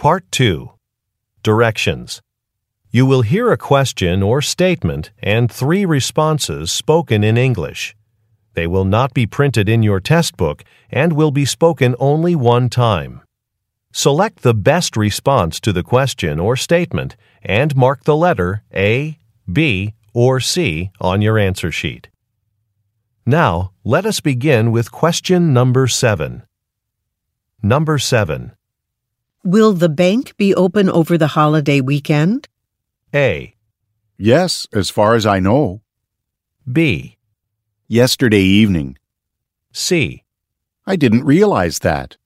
Part 2. Directions. You will hear a question or statement and 3 responses spoken in English. They will not be printed in your test book and will be spoken only one time. Select the best response to the question or statement and mark the letter A, B, or C on your answer sheet. Now, let us begin with question number 7. Number 7. Will the bank be open over the holiday weekend? A. Yes, as far as I know. B. Yesterday evening. C. I didn't realize that.